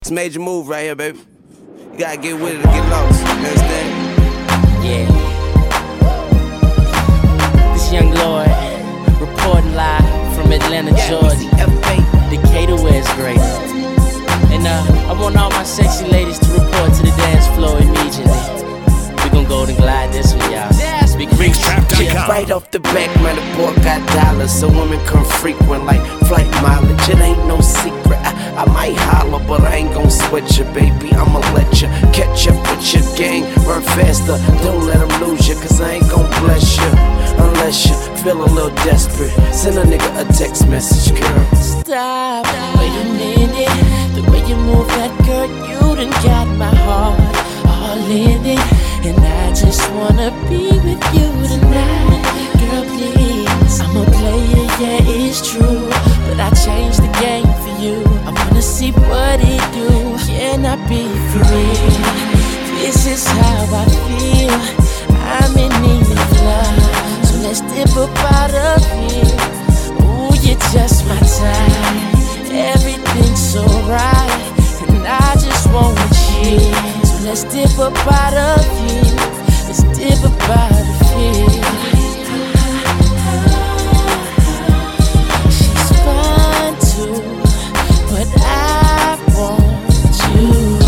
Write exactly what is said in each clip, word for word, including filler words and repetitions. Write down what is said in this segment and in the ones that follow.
It's a major move right here, baby. You gotta get with it to get lost. You understand? Yeah. This young Lord reporting live from Atlanta, Georgia. Decatur, where it's great. And uh, I want all my sexy ladies to report to the dance floor immediately. We gon' golden glide this one, y'all. Big Mixtrap dot com. Right off the back, man, the boy got dollars, so women come frequent like flight mileage. It ain't no secret. I, I might holler, but I ain't gon' sweat you, baby. I'ma let you catch up with your gang. Run faster, don't let them lose you, cause I ain't gon' bless you unless you feel a little desperate. Send a nigga a text message, girl. Stop, wait a minute. The way you move that girl, you done got my heart all in it. And I just wanna be with you tonight. Girl, please, I'm a player, yeah, it's true, but I changed the game for you. I wanna see what it do. Can I be free? This is how I feel. I'm in need of love, so let's dip up out of here. Ooh, you're just my type. Everything's so right, and I just wanna cheer. So let's dip up out of here. Let's dip up out of here. She's fine too, but I want you.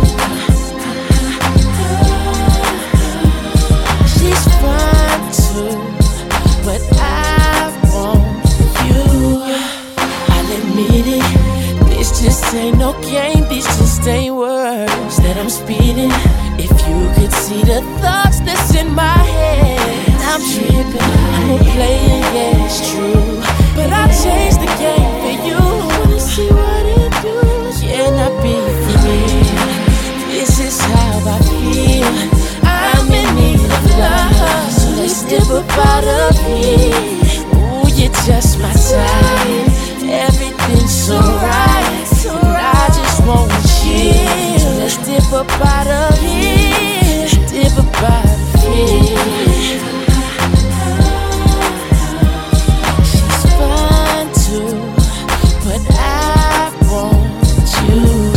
She's fine too, but I want you. I'll admit it, this just ain't no game, this just ain't words that I'm speeding. If you could see the thoughts that's in my head, I'm tripping, I'm a player, yeah, it's true, but I changed the game for you. I wanna see what it do. Can I be free? This is how I feel. I'm in need of love, so let's dip up out of here. Ooh, you're just my type. Everything's so right, and I just wanna chill. So let's dip up out of here. Let's dip up out of here. She's fine too, but I want you.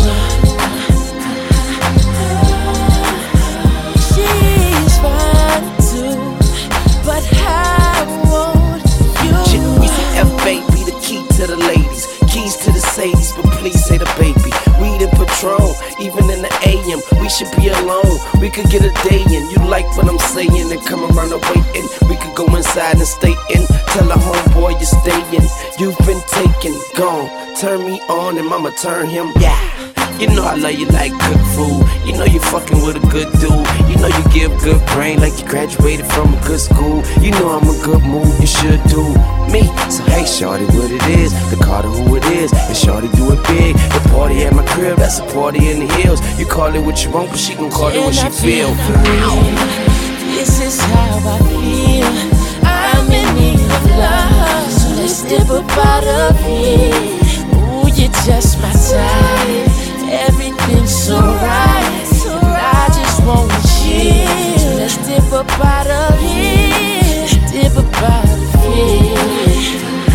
She's fine too, but I want you. We say F, baby, the key to the ladies, keys to the Sadies, but please say the baby. Weed and Patron, even in the A M, we should be alone. We could get a day in. You like what I'm saying and come around the waiting. We could go inside and stay in. Tell a homeboy you're staying. You've been taken, gone. Turn me on and mama turn him. Yeah. You know I love you like good food. You know you fucking with a good dude. You know you give good brain like you graduated from a good school. You know I'm a good move, you should do me. So hey shorty, what it is, the Carter who it is, and shorty do it big. The party at my crib, that's a party in the hills. You call it what you want, but she gon' call it what she feel. This is how I feel. I'm in need of love, so let's dip up out of here. Ooh, you're just my type. Everything's so right, and I just wanna chill. So let's dip up out of here. Let's dip up out of here.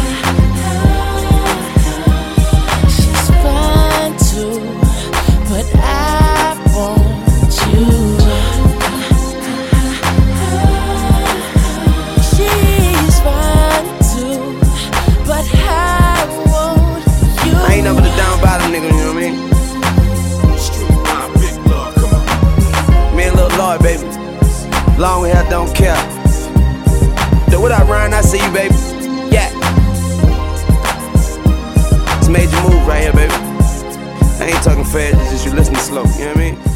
She's fine too, but I want you. She's fine too, but I want you. I ain't never the down bottom nigga, you know what I mean? Me and Lil Lloyd, baby. Long hair, don't care. So what up, Ryan? I see you, baby. Yeah. It's a major move right here, baby. I ain't talking fast, it's just you listening slow, you know what I mean?